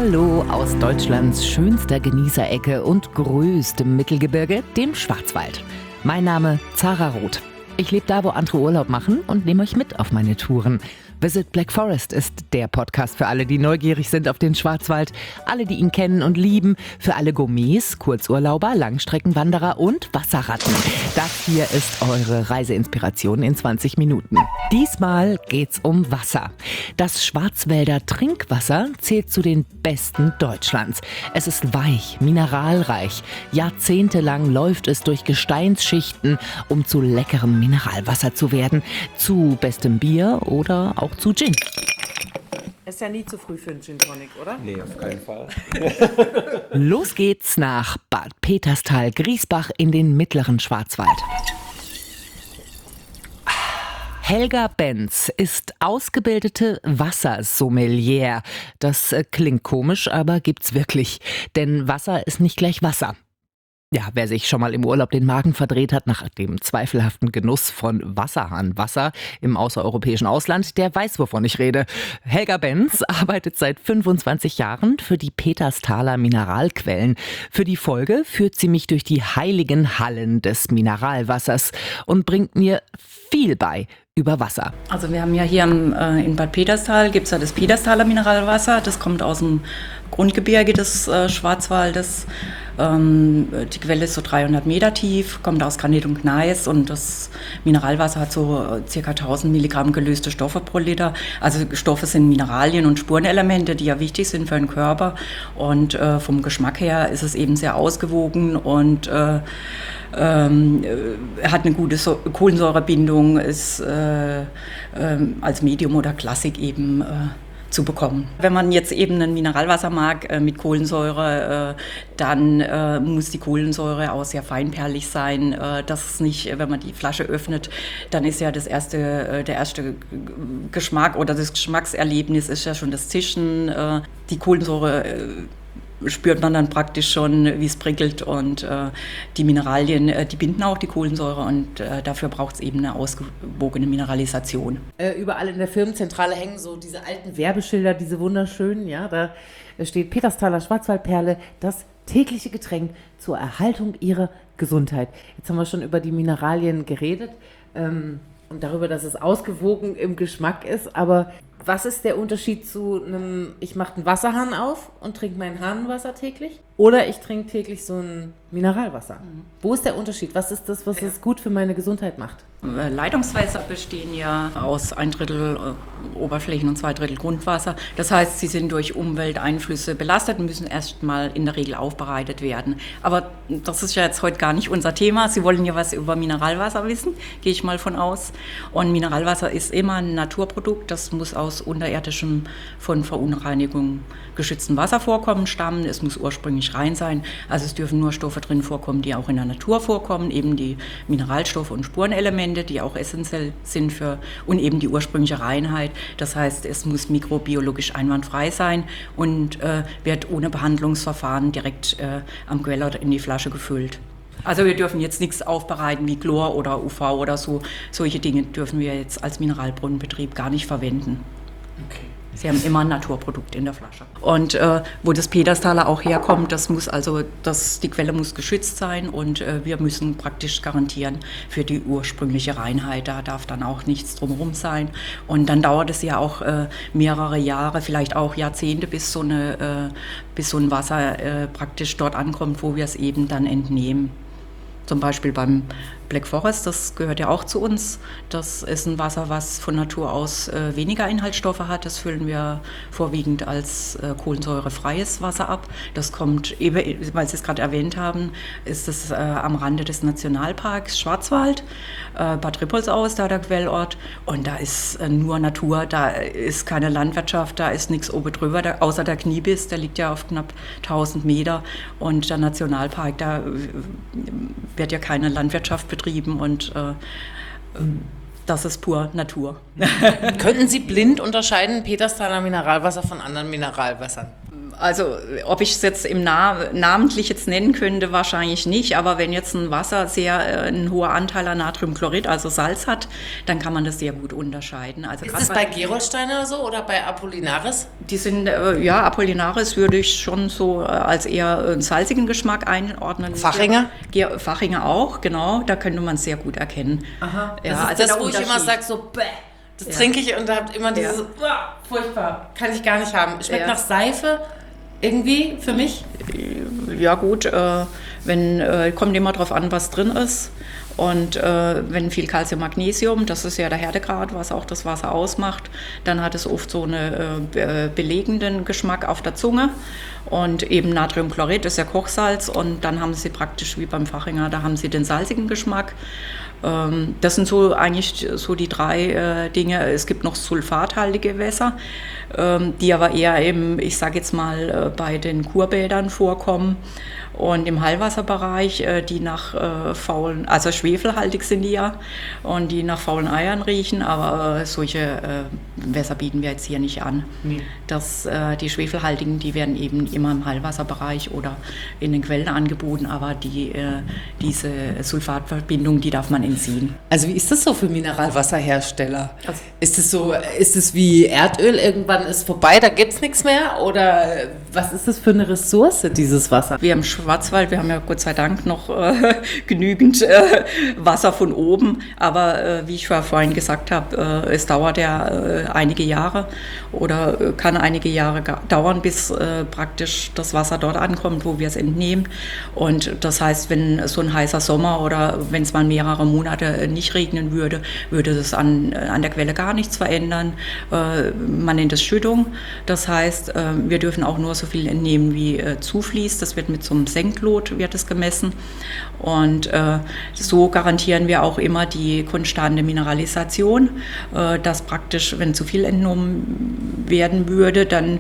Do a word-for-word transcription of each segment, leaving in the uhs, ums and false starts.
Hallo aus Deutschlands schönster Genießerecke und größtem Mittelgebirge, dem Schwarzwald. Mein Name Zara Roth. Ich lebe da, wo andere Urlaub machen und nehme euch mit auf meine Touren. Visit Black Forest ist der Podcast für alle, die neugierig sind auf den Schwarzwald, alle, die ihn kennen und lieben, für alle Gourmets, Kurzurlauber, Langstreckenwanderer und Wasserratten. Das hier ist eure Reiseinspiration in zwanzig Minuten. Diesmal geht's um Wasser. Das Schwarzwälder Trinkwasser zählt zu den besten Deutschlands. Es ist weich, mineralreich. Jahrzehntelang läuft es durch Gesteinsschichten, um zu leckerem Mineralwasser zu werden. Zu bestem Bier oder auch zu Gin. Ist ja nie zu früh für einen Gin Tonic, oder? Nee, auf keinen Fall. Los geht's nach Bad Peterstal, Griesbach in den mittleren Schwarzwald. Helga Benz ist ausgebildete Wassersommelier. Das klingt komisch, aber gibt's wirklich. Denn Wasser ist nicht gleich Wasser. Ja, wer sich schon mal im Urlaub den Magen verdreht hat nach dem zweifelhaften Genuss von Wasserhahnwasser im außereuropäischen Ausland, der weiß, wovon ich rede. Helga Benz arbeitet seit fünfundzwanzig Jahren für die Peterstaler Mineralquellen. Für die Folge führt sie mich durch die heiligen Hallen des Mineralwassers und bringt mir viel bei über Wasser. Also wir haben ja hier im, äh, in Bad Peterstal gibt es ja das Peterstaler Mineralwasser. Das kommt aus dem Grundgebirge des äh, Schwarzwaldes. Ähm, die Quelle ist so dreihundert Meter tief, kommt aus Granit und Gneis und das Mineralwasser hat so äh, circa tausend Milligramm gelöste Stoffe pro Liter. Also Stoffe sind Mineralien und Spurenelemente, die ja wichtig sind für den Körper. Und äh, vom Geschmack her ist es eben sehr ausgewogen und äh, Ähm, hat eine gute so- Kohlensäurebindung, ist äh, äh, als Medium oder Klassik eben äh, zu bekommen. Wenn man jetzt eben ein Mineralwasser mag äh, mit Kohlensäure, äh, dann äh, muss die Kohlensäure auch sehr feinperlig sein. Äh, das ist nicht, wenn man die Flasche öffnet, dann ist ja das erste, äh, der erste Geschmack oder das Geschmackserlebnis ist ja schon das Zischen. Äh, die Kohlensäure äh, spürt man dann praktisch schon, wie es prickelt und äh, die Mineralien, äh, die binden auch die Kohlensäure und äh, dafür braucht es eben eine ausgewogene Mineralisation. Äh, überall in der Firmenzentrale hängen so diese alten Werbeschilder, diese wunderschönen, ja, da steht Peterstaler Schwarzwaldperle, das tägliche Getränk zur Erhaltung ihrer Gesundheit. Jetzt haben wir schon über die Mineralien geredet ähm, und darüber, dass es ausgewogen im Geschmack ist, aber was ist der Unterschied zu einem, ich mache einen Wasserhahn auf und trinke mein Hahnenwasser täglich? Oder ich trinke täglich so ein Mineralwasser? Mhm. Wo ist der Unterschied? Was ist das, was es gut für meine Gesundheit macht? Leitungswässer bestehen ja aus ein Drittel Oberflächen- und zwei Drittel Grundwasser. Das heißt, sie sind durch Umwelteinflüsse belastet und müssen erst mal in der Regel aufbereitet werden. Aber das ist ja jetzt heute gar nicht unser Thema. Sie wollen ja was über Mineralwasser wissen, gehe ich mal von aus. Und Mineralwasser ist immer ein Naturprodukt. Das muss aus unterirdischem, von Verunreinigung geschützten Wasservorkommen stammen. Es muss ursprünglich rein sein. Also es dürfen nur Stoffe drin vorkommen, die auch in der Natur vorkommen, eben die Mineralstoffe und Spurenelemente, die auch essentiell sind für, und eben die ursprüngliche Reinheit. Das heißt, es muss mikrobiologisch einwandfrei sein und äh, wird ohne Behandlungsverfahren direkt äh, am Quellort in die Flasche gefüllt. Also wir dürfen jetzt nichts aufbereiten wie Chlor oder U V oder so. Solche Dinge dürfen wir jetzt als Mineralbrunnenbetrieb gar nicht verwenden. Okay. Sie haben immer ein Naturprodukt in der Flasche. Und äh, wo das Peterstaler auch herkommt, das muss also, das, die Quelle muss geschützt sein und äh, wir müssen praktisch garantieren für die ursprüngliche Reinheit. Da darf dann auch nichts drumherum sein. Und dann dauert es ja auch äh, mehrere Jahre, vielleicht auch Jahrzehnte, bis so, eine, äh, bis so ein Wasser äh, praktisch dort ankommt, wo wir es eben dann entnehmen. Zum Beispiel beim Black Forest, das gehört ja auch zu uns. Das ist ein Wasser, was von Natur aus äh, weniger Inhaltsstoffe hat. Das füllen wir vorwiegend als äh, kohlensäurefreies Wasser ab. Das kommt, eben, weil Sie es gerade erwähnt haben, ist es äh, am Rande des Nationalparks Schwarzwald, äh, Bad Rippoldsau, da der Quellort. Und da ist äh, nur Natur, da ist keine Landwirtschaft, da ist nichts oben drüber, da, außer der Kniebiss, der liegt ja auf knapp tausend Meter. Und der Nationalpark, da äh, wird ja keine Landwirtschaft betrieben und äh, das ist pur Natur. Könnten Sie blind unterscheiden Peterstaler Mineralwasser von anderen Mineralwässern? Also ob ich es jetzt im Na- namentlich jetzt nennen könnte, wahrscheinlich nicht. Aber wenn jetzt ein Wasser sehr äh, ein hoher Anteil an Natriumchlorid, also Salz hat, dann kann man das sehr gut unterscheiden. Also ist das bei Gerolsteiner so oder bei Apollinaris? Die sind, äh, ja, Apollinaris würde ich schon so äh, als eher einen salzigen Geschmack einordnen. Fachinger? Ger- Fachinger auch, genau. Da könnte man es sehr gut erkennen. Aha. Ja, Das ist also das, der wo ich immer Unterschied. sage, so, bäh. Das Ja. trinke ich und da habt immer dieses, Ja. uah, furchtbar, kann ich gar nicht haben. Schmeckt Ja. nach Seife irgendwie für mich. Ja gut, äh, wenn äh, kommt immer drauf an, was drin ist. Und äh, wenn viel Calcium, Magnesium, das ist ja der Härtegrad, was auch das Wasser ausmacht, dann hat es oft so einen äh, belegenden Geschmack auf der Zunge. Und eben Natriumchlorid ist ja Kochsalz und dann haben sie praktisch wie beim Fachinger, da haben sie den salzigen Geschmack. Ähm, das sind so eigentlich so die drei äh, Dinge. Es gibt noch sulfathaltige Gewässer, ähm, die aber eher eben, ich sage jetzt mal, äh, bei den Kurbädern vorkommen. Und im Heilwasserbereich, äh, die nach äh, faulen, also schwefelhaltig sind die ja, und die nach faulen Eiern riechen, aber äh, solche äh, Wässer bieten wir jetzt hier nicht an. Nee. Das, äh, die schwefelhaltigen, die werden eben immer im Heilwasserbereich oder in den Quellen angeboten, aber die, äh, diese Sulfatverbindung, die darf man entziehen. Also wie ist das so für Mineralwasserhersteller? Also- ist es so, ist es wie Erdöl, irgendwann ist vorbei, da gibt es nichts mehr? Oder was ist das für eine Ressource, dieses Wasser? Wir im Schwarzwald, wir haben ja Gott sei Dank noch äh, genügend äh, Wasser von oben, aber äh, wie ich vorhin gesagt habe, äh, es dauert ja äh, einige Jahre oder äh, kann einige Jahre ga- dauern, bis äh, praktisch das Wasser dort ankommt, wo wir es entnehmen. Und das heißt, wenn so ein heißer Sommer oder wenn es mal mehrere Monate nicht regnen würde, würde das an, an der Quelle gar nichts verändern. Äh, man nennt es Schüttung. Das heißt, äh, wir dürfen auch nur so viel entnehmen, wie äh, zufließt. Das wird mit so einem Senklot wird es gemessen. Und äh, so garantieren wir auch immer die konstante Mineralisation, äh, dass praktisch, wenn zu viel entnommen werden würde, dann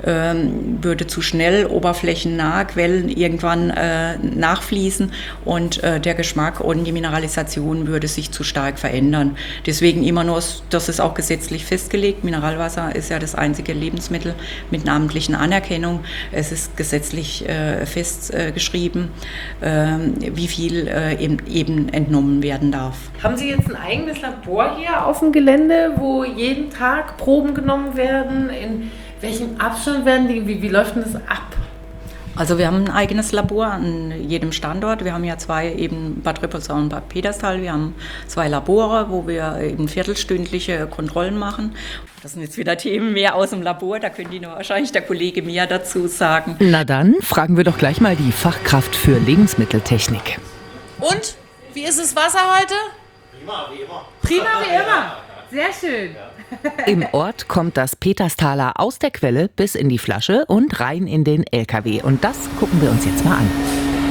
ähm, würde zu schnell oberflächennahe Quellen irgendwann äh, nachfließen und äh, der Geschmack und die Mineralisation würde sich zu stark verändern. Deswegen immer nur, das ist auch gesetzlich festgelegt, Mineralwasser ist ja das einzige Lebensmittel mit namentlichen Anerkennung. Es ist gesetzlich äh, festgeschrieben, äh, wie viel äh, eben, eben entnommen werden darf. Haben Sie jetzt ein eigenes Labor hier auf dem Gelände, wo jeden Tag Proben genommen werden? In welchem Abstand werden die? Wie, wie läuft denn das ab? Also wir haben ein eigenes Labor an jedem Standort. Wir haben ja zwei, eben Bad Rüppelsau und Bad Peterstal. Wir haben zwei Labore, wo wir eben viertelstündliche Kontrollen machen. Das sind jetzt wieder Themen mehr aus dem Labor. Da könnte Ihnen wahrscheinlich der Kollege mehr dazu sagen. Na dann fragen wir doch gleich mal die Fachkraft für Lebensmitteltechnik. Und? Wie ist das Wasser heute? Prima, wie immer. Prima, wie immer. Sehr schön. Im Ort kommt das Peterstaler aus der Quelle bis in die Flasche und rein in den L K W. Und das gucken wir uns jetzt mal an.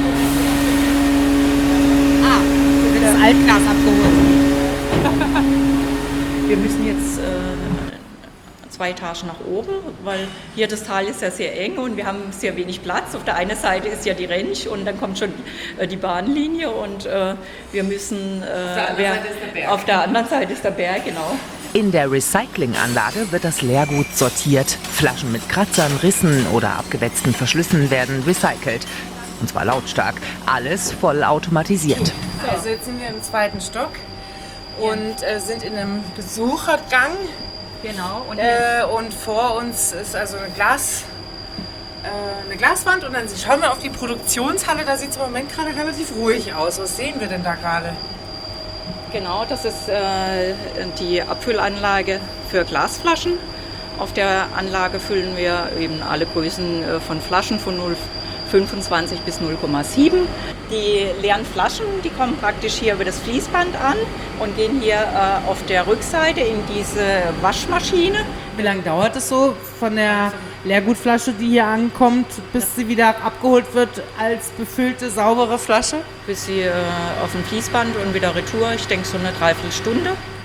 Ah, hier wird das Altglas abgeholt. Wir müssen jetzt äh, zwei Etagen nach oben, weil hier das Tal ist ja sehr eng und wir haben sehr wenig Platz. Auf der einen Seite ist ja die Rentsch und dann kommt schon äh, die Bahnlinie und äh, wir müssen... Äh, der anderen Seite ist der Berg. Auf der anderen Seite ist der Berg, genau. In der Recyclinganlage wird das Leergut sortiert. Flaschen mit Kratzern, Rissen oder abgewetzten Verschlüssen werden recycelt. Und zwar lautstark. Alles voll automatisiert. Also jetzt sind wir im zweiten Stock und äh, sind in einem Besuchergang. Genau. Und Äh, und vor uns ist also eine, Glas, äh, eine Glaswand und dann schauen wir auf die Produktionshalle. Da sieht es im Moment gerade relativ ruhig aus. Was sehen wir denn da gerade? Genau, das ist äh, die Abfüllanlage für Glasflaschen. Auf der Anlage füllen wir eben alle Größen äh, von Flaschen von null Komma fünfundzwanzig bis null Komma sieben. Die leeren Flaschen, die kommen praktisch hier über das Fließband an und gehen hier äh, auf der Rückseite in diese Waschmaschine. Wie lange dauert es so von der Leergutflasche, die hier ankommt, bis sie wieder abgeholt wird als befüllte, saubere Flasche? Bis sie äh, auf dem Fließband und wieder retour. Ich denke so eine Dreiviertelstunde.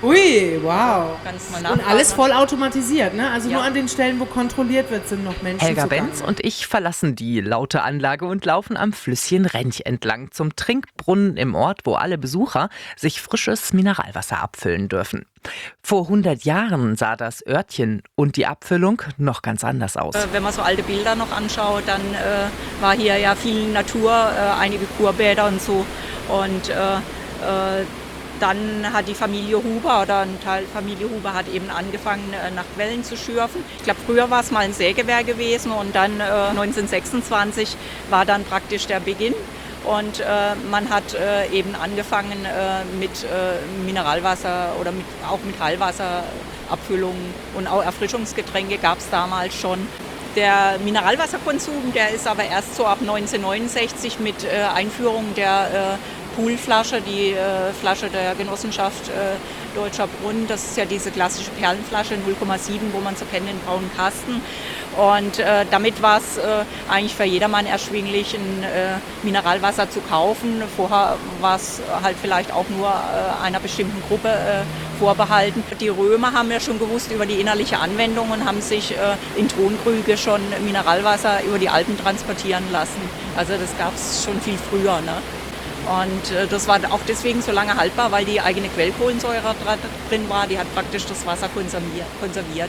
Ui, wow. Kannst mal Und nachfragen. alles voll automatisiert, ne? Also Ja. nur an den Stellen, wo kontrolliert wird, sind noch Menschen Helga zugange. Benz und ich verlassen die laute Anlage und laufen am Flüsschen Rench entlang zum Trinkbrunnen im Ort, wo alle Besucher sich frisches Mineralwasser abfüllen dürfen. Vor hundert Jahren sah das Örtchen und die Abfüllung noch ganz anders aus. Äh, Wenn man so alte Bilder noch anschaut, dann äh, war hier ja viel Natur, äh, einige Kurbäder und so. Und äh, äh, dann hat die Familie Huber oder ein Teil Familie Huber hat eben angefangen, äh, nach Quellen zu schürfen. Ich glaube, früher war es mal ein Sägewerk gewesen und dann äh, neunzehnhundertsechsundzwanzig war dann praktisch der Beginn. Und äh, man hat äh, eben angefangen äh, mit äh, Mineralwasser oder mit, auch mit Heilwasserabfüllungen und auch Erfrischungsgetränke gab es damals schon. Der Mineralwasserkonsum, der ist aber erst so ab neunzehnhundertneunundsechzig mit äh, Einführung der äh, Poolflasche, die äh, Flasche der Genossenschaft äh, Deutscher Brunnen. Das ist ja diese klassische Perlenflasche null Komma sieben, wo man so kennt, den braunen Kasten. Und äh, damit war es äh, eigentlich für jedermann erschwinglich, ein äh, Mineralwasser zu kaufen. Vorher war es halt vielleicht auch nur äh, einer bestimmten Gruppe äh, vorbehalten. Die Römer haben ja schon gewusst über die innerliche Anwendung und haben sich äh, in Tonkrüge schon Mineralwasser über die Alpen transportieren lassen. Also das gab es schon viel früher, ne? Und äh, das war auch deswegen so lange haltbar, weil die eigene Quellkohlensäure drin war. Die hat praktisch das Wasser konserviert. konserviert.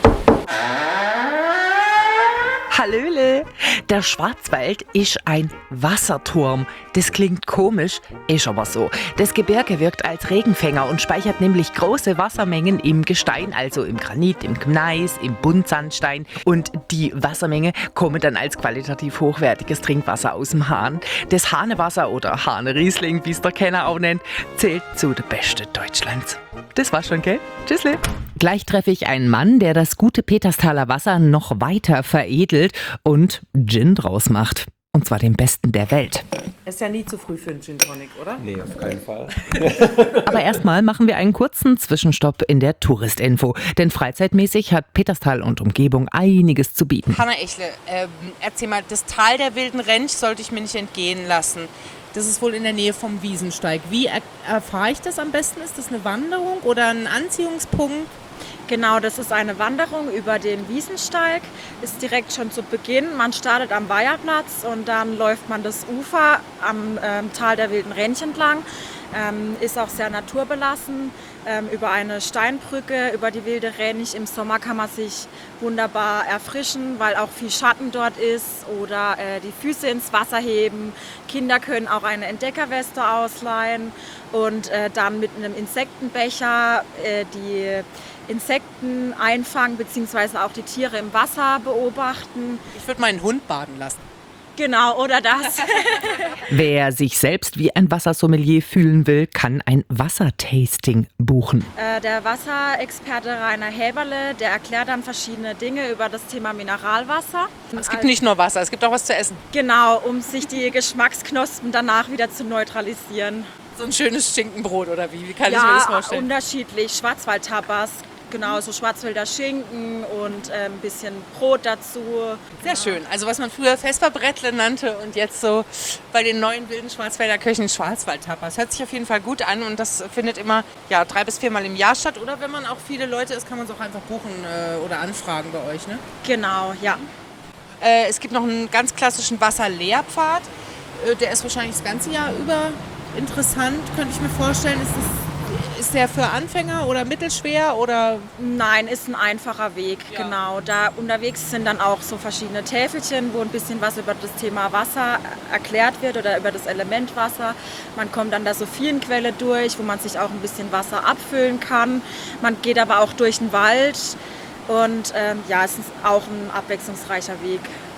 Hallöle! Der Schwarzwald ist ein Wasserturm. Das klingt komisch, ist aber so. Das Gebirge wirkt als Regenfänger und speichert nämlich große Wassermengen im Gestein, also im Granit, im Gneis, im Buntsandstein. Und die Wassermenge kommen dann als qualitativ hochwertiges Trinkwasser aus dem Hahn. Das Hahnewasser oder Hahne-Riesling, wie es der Kenner auch nennt, zählt zu den Besten Deutschlands. Das war's schon, gell? Tschüssle! Gleich treffe ich einen Mann, der das gute Peterstaler Wasser noch weiter veredelt und Gin draus macht. Und zwar den besten der Welt. Ist ja nie zu früh für einen Gin Tonic, oder? Nee, auf keinen Fall. Aber erstmal machen wir einen kurzen Zwischenstopp in der Touristinfo. Denn freizeitmäßig hat Peterstal und Umgebung einiges zu bieten. Hanna Echle, ähm, erzähl mal, das Tal der wilden Rench sollte ich mir nicht entgehen lassen. Das ist wohl in der Nähe vom Wiesensteig. Wie er, erfahre ich das am besten? Ist das eine Wanderung oder ein Anziehungspunkt? Genau, das ist eine Wanderung über den Wiesensteig, ist direkt schon zu Beginn. Man startet am Weiherplatz und dann läuft man das Ufer am ähm, Tal der wilden Rench entlang. Ähm, ist auch sehr naturbelassen, ähm, über eine Steinbrücke, über die wilde Rench. Im Sommer kann man sich wunderbar erfrischen, weil auch viel Schatten dort ist oder äh, die Füße ins Wasser heben. Kinder können auch eine Entdeckerweste ausleihen und äh, dann mit einem Insektenbecher äh, die Insekten einfangen bzw. auch die Tiere im Wasser beobachten. Ich würde meinen Hund baden lassen. Genau, oder das. Wer sich selbst wie ein Wassersommelier fühlen will, kann ein Wassertasting buchen. Äh, der Wasserexperte Rainer Häberle, der erklärt dann verschiedene Dinge über das Thema Mineralwasser. Es gibt nicht nur Wasser, es gibt auch was zu essen. Genau, um sich die Geschmacksknospen danach wieder zu neutralisieren. So ein schönes Schinkenbrot oder wie? Wie kann ja, ich mir das vorstellen? Unterschiedlich. Schwarzwaldtapas, genau, so Schwarzwälder Schinken und äh, ein bisschen Brot dazu. Sehr schön. Also was man früher Vesperbrettle nannte und jetzt so bei den neuen wilden Schwarzwälder Köchen Schwarzwaldtapas. Hört sich auf jeden Fall gut an und das findet immer ja, drei bis viermal im Jahr statt. Oder wenn man auch viele Leute ist, kann man es auch einfach buchen äh, oder anfragen bei euch, ne? Genau, ja. Äh, es gibt noch einen ganz klassischen Wasserlehrpfad. Äh, der ist wahrscheinlich das ganze Jahr über interessant, könnte ich mir vorstellen. Ist, das, ist der für Anfänger oder mittelschwer? Oder? Nein, ist ein einfacher Weg, Ja. genau. Da unterwegs sind dann auch so verschiedene Täfelchen, wo ein bisschen was über das Thema Wasser erklärt wird oder über das Element Wasser. Man kommt an der Sophienquelle durch, wo man sich auch ein bisschen Wasser abfüllen kann. Man geht aber auch durch den Wald und ähm, ja, es ist auch ein abwechslungsreicher Weg.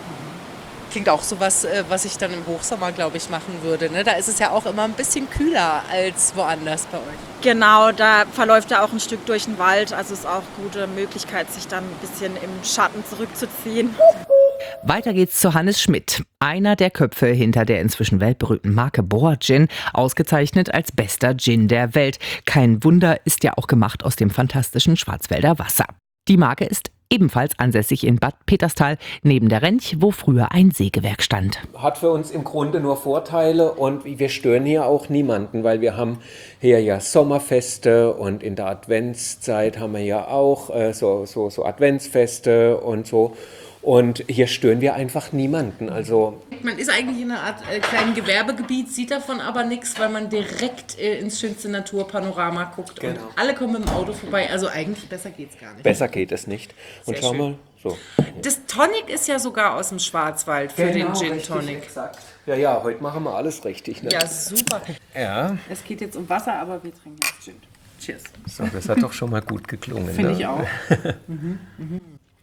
Klingt auch so was, äh, was ich dann im Hochsommer, glaube ich, machen würde. Ne? Da ist es ja auch immer ein bisschen kühler als woanders bei euch. Genau, da verläuft ja auch ein Stück durch den Wald, also ist auch eine gute Möglichkeit, sich dann ein bisschen im Schatten zurückzuziehen. Weiter geht's zu Hannes Schmidt, einer der Köpfe hinter der inzwischen weltberühmten Marke Boa Gin, ausgezeichnet als bester Gin der Welt. Kein Wunder, ist ja auch gemacht aus dem fantastischen Schwarzwälder Wasser. Die Marke ist ebenfalls ansässig in Bad Peterstal, neben der Rentsch, wo früher ein Sägewerk stand. Hat für uns im Grunde nur Vorteile und wir stören hier auch niemanden, weil wir haben hier ja Sommerfeste und in der Adventszeit haben wir ja auch äh, so, so, so Adventsfeste und so. Und hier stören wir einfach niemanden. Also Man ist eigentlich in einer Art äh, kleinen Gewerbegebiet, sieht davon aber nichts, weil man direkt äh, ins schönste Naturpanorama guckt. Genau. Und alle kommen mit dem Auto vorbei. Also eigentlich besser geht's gar nicht. besser geht es nicht. Und Sehr schau schön. mal, so. Das Tonic ist ja sogar aus dem Schwarzwald für den Gin richtig, Tonic. exakt. Ja, ja, heute machen wir alles richtig. Ne? Ja, super. Ja, Es geht jetzt um Wasser, aber wir trinken jetzt Gin. Cheers. so, das hat doch schon mal gut geklungen. Finde ne? ich auch. mhm, mhm.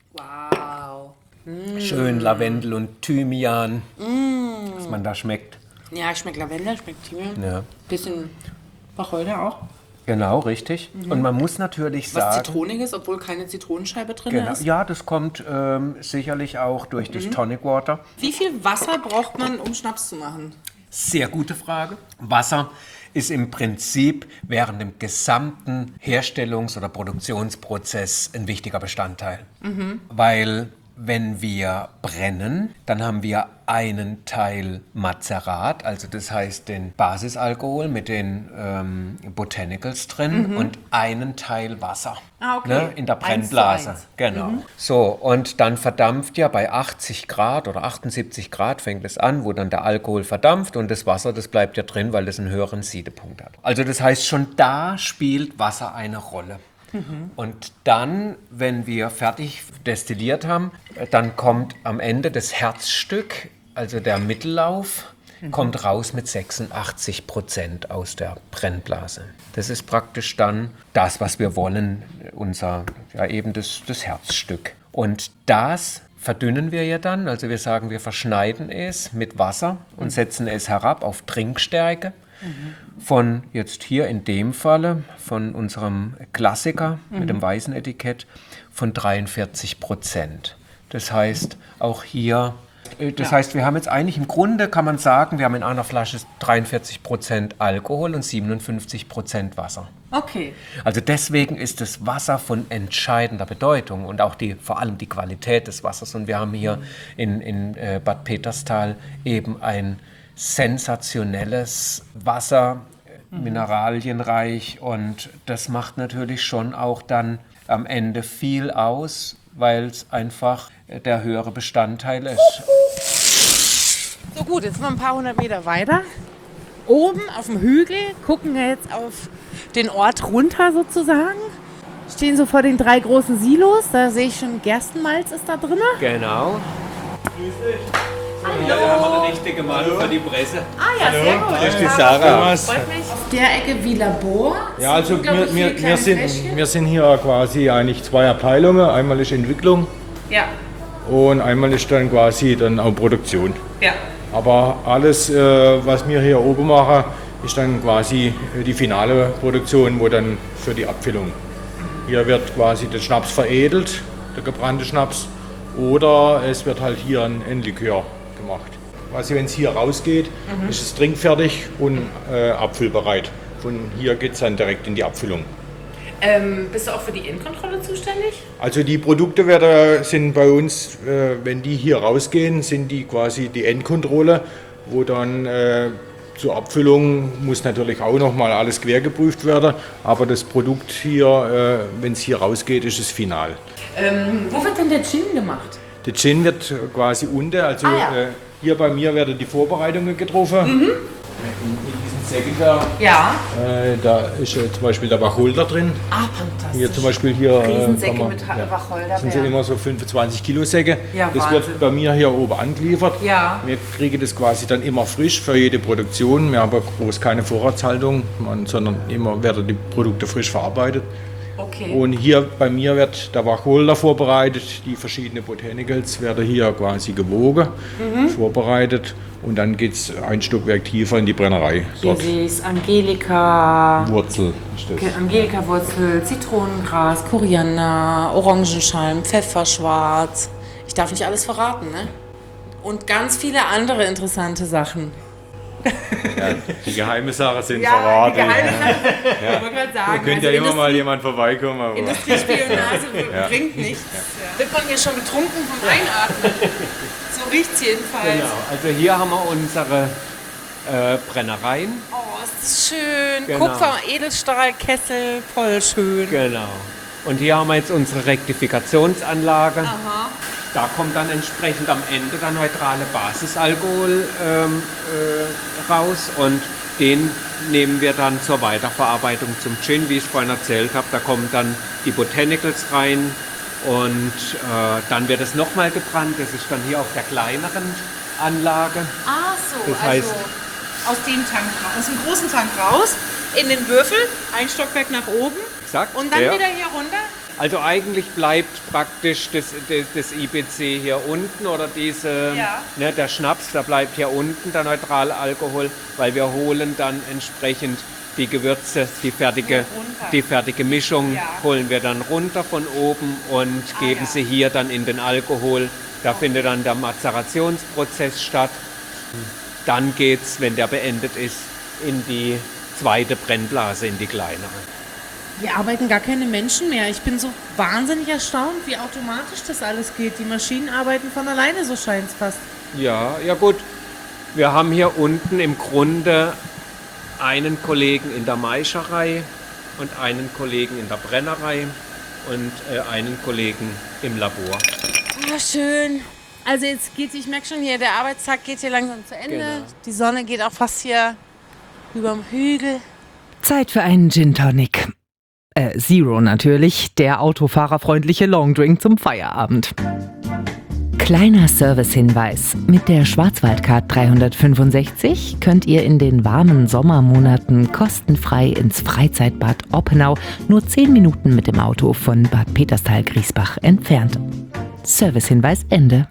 Wow. Schön Lavendel und Thymian, mm. was man da schmeckt. Ja, schmeckt Lavendel, schmeckt Thymian. Ja. Bisschen Wacholder auch. Genau, richtig. Mhm. Und man muss natürlich Was sagen... Zitroniges, obwohl keine Zitronenscheibe drin Genau. ist. Ja, das kommt ähm, sicherlich auch durch das Tonic Water. Wie viel Wasser braucht man, um Schnaps zu machen? Sehr gute Frage. Wasser ist im Prinzip während dem gesamten Herstellungs- oder Produktionsprozess ein wichtiger Bestandteil. Mhm. Weil wenn wir brennen, dann haben wir einen Teil Mazerat, also das heißt den Basisalkohol mit den ähm, Botanicals drin mhm. und einen Teil Wasser Ah, okay. ne, in der Brennblase. Eins zu eins. Genau. Mhm. So, und dann verdampft ja bei achtzig Grad oder achtundsiebzig Grad fängt es an, wo dann der Alkohol verdampft und das Wasser, das bleibt ja drin, weil das einen höheren Siedepunkt hat. Also das heißt, schon da spielt Wasser eine Rolle. Mhm. Und dann, wenn wir fertig destilliert haben, dann kommt am Ende das Herzstück, also der Mittellauf, mhm. kommt raus mit sechsundachtzig Prozent aus der Brennblase. Das ist praktisch dann das, was wir wollen, unser, ja eben das, das Herzstück. Und das verdünnen wir ja dann, also wir sagen, wir verschneiden es mit Wasser und setzen es herab auf Trinkstärke. Von jetzt hier in dem Falle, von unserem Klassiker mhm. mit dem weißen Etikett, von dreiundvierzig Prozent. Das heißt, auch hier, das ja. heißt, wir haben jetzt eigentlich im Grunde, kann man sagen, wir haben in einer Flasche dreiundvierzig Prozent Alkohol und siebenundfünfzig Prozent Wasser. Okay. Also deswegen ist das Wasser von entscheidender Bedeutung und auch die, vor allem die Qualität des Wassers. Und wir haben hier mhm. in, in äh, Bad Peterstal eben ein sensationelles Wasser, mhm. mineralienreich, und das macht natürlich schon auch dann am Ende viel aus, weil es einfach der höhere Bestandteil ist. So gut, jetzt sind wir ein paar hundert Meter weiter. Oben auf dem Hügel gucken wir jetzt auf den Ort runter sozusagen. Stehen so vor den drei großen Silos, da sehe ich schon Gerstenmalz ist da drin. Genau. Grüß dich. Hallo. Ja, haben wir eine richtige Mann für die Presse. Ah ja, Hallo. Sehr gut. Das ist die Sarah. Freut mich. Auf der Ecke wie Labor. Ja, also wir, wir, wir, sind, wir sind hier quasi eigentlich zwei Abteilungen. Einmal ist Entwicklung ja. und einmal ist dann quasi dann auch Produktion. Ja. Aber alles, äh, was wir hier oben machen, ist dann quasi die finale Produktion, wo dann für die Abfüllung. Hier wird quasi der Schnaps veredelt, der gebrannte Schnaps, oder es wird halt hier ein, ein Likör gemacht. Also wenn es hier rausgeht, mhm. ist es trinkfertig und äh, abfüllbereit. Von hier geht es dann direkt in die Abfüllung. Ähm, bist du auch für die Endkontrolle zuständig? Also die Produkte werden, sind bei uns, äh, wenn die hier rausgehen, sind die quasi die Endkontrolle, wo dann äh, zur Abfüllung muss natürlich auch nochmal alles quer geprüft werden, aber das Produkt hier, äh, wenn es hier rausgeht, ist es final. Ähm, wo wird denn der Gin gemacht? Der Gin wird quasi unten, also ah, ja. äh, hier bei mir werden die Vorbereitungen getroffen. Mhm. In, in diesen Säcken da, ja. äh, da ist äh, zum Beispiel der Wacholder drin. Ah, fantastisch. Hier zum Beispiel hier, Riesensäcke man, mit ja, Wacholder. Das sind so immer so fünfundzwanzig Kilo Säcke. Ja, das Wahnsinn. wird bei mir hier oben angeliefert. Ja. Wir kriegen das quasi dann immer frisch für jede Produktion. Wir haben groß keine Vorratshaltung, man, sondern immer werden die Produkte frisch verarbeitet. Okay. Und hier bei mir wird der Wacholder vorbereitet, die verschiedenen Botanicals werden hier quasi gewogen, mhm. vorbereitet, und dann geht es ein Stockwerk tiefer in die Brennerei. Dort. Hier ist Angelika, Wurzel ist das. Okay, Angelika-Wurzel, Zitronengras, Koriander, Orangenschalm, Pfefferschwarz. Ich darf nicht alles verraten, ne? Und ganz viele andere interessante Sachen. Ja, die geheime Sachen sind Ja, verraten. die geheime Sache. Ja. Ich wollte gerade Da sagen, könnte also ja immer Industrie- mal jemand vorbeikommen. Aber Industriespionage Ja. bringt nichts. Wird man hier schon betrunken vom Einatmen? So riecht's jedenfalls. Genau, also hier haben wir unsere äh, Brennereien. Oh, ist das schön. Genau. Kupfer, Edelstahl, Kessel, voll schön. Genau. Und hier haben wir jetzt unsere Rektifikationsanlage. Aha. Da kommt dann entsprechend am Ende der neutrale Basisalkohol ähm, äh, raus und den nehmen wir dann zur Weiterverarbeitung zum Gin, wie ich vorhin erzählt habe. Da kommen dann die Botanicals rein und äh, dann wird es nochmal gebrannt. Das ist dann hier auf der kleineren Anlage. Ah, so. Das also heißt- aus dem Tank raus, aus dem großen Tank raus, in den Würfel, ein Stockwerk nach oben Exakt, und dann ja. wieder hier runter. Also eigentlich bleibt praktisch das, das, das I B C hier unten oder diese, Ja. ne, der Schnaps, der bleibt hier unten, der neutrale Alkohol, weil wir holen dann entsprechend die Gewürze, die fertige, runter. die fertige Mischung, Ja. holen wir dann runter von oben und Ah, geben ja. sie hier dann in den Alkohol. Da findet dann der Mazerationsprozess statt. Dann geht's, wenn der beendet ist, in die zweite Brennblase, in die kleinere. Hier arbeiten gar keine Menschen mehr. Ich bin so wahnsinnig erstaunt, wie automatisch das alles geht. Die Maschinen arbeiten von alleine, so scheint es fast. Ja, ja gut. Wir haben hier unten im Grunde einen Kollegen in der Maischerei und einen Kollegen in der Brennerei und äh, einen Kollegen im Labor. Oh, schön. Also jetzt geht, ich merke schon hier, der Arbeitstag geht hier langsam zu Ende. Genau. Die Sonne geht auch fast hier überm Hügel. Zeit für einen Gin Tonic. Äh, Zero natürlich, der autofahrerfreundliche Longdrink zum Feierabend. Kleiner Servicehinweis. Mit der Schwarzwaldcard dreihundertfünfundsechzig könnt ihr in den warmen Sommermonaten kostenfrei ins Freizeitbad Oppenau, nur zehn Minuten mit dem Auto von Bad Peterstal-Griesbach entfernt. Servicehinweis Ende.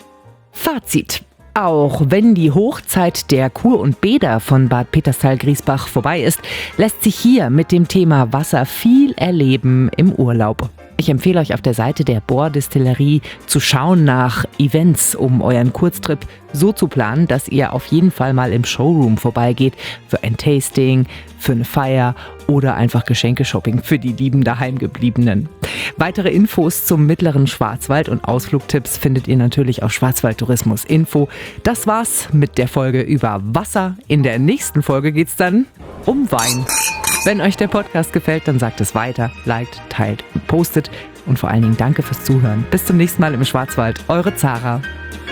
Fazit. Auch wenn die Hochzeit der Kur und Bäder von Bad Peterstal-Griesbach vorbei ist, lässt sich hier mit dem Thema Wasser viel erleben im Urlaub. Ich empfehle euch auf der Seite der Bohr-Distillerie zu schauen nach Events, um euren Kurztrip so zu planen, dass ihr auf jeden Fall mal im Showroom vorbeigeht für ein Tasting, für eine Feier oder einfach Geschenkeshopping für die lieben Daheimgebliebenen. Weitere Infos zum mittleren Schwarzwald und Ausflugtipps findet ihr natürlich auf Schwarzwaldtourismus Info. Das war's mit der Folge über Wasser. In der nächsten Folge geht's dann um Wein. Wenn euch der Podcast gefällt, dann sagt es weiter, liked, teilt und postet. Und vor allen Dingen danke fürs Zuhören. Bis zum nächsten Mal im Schwarzwald. Eure Zara.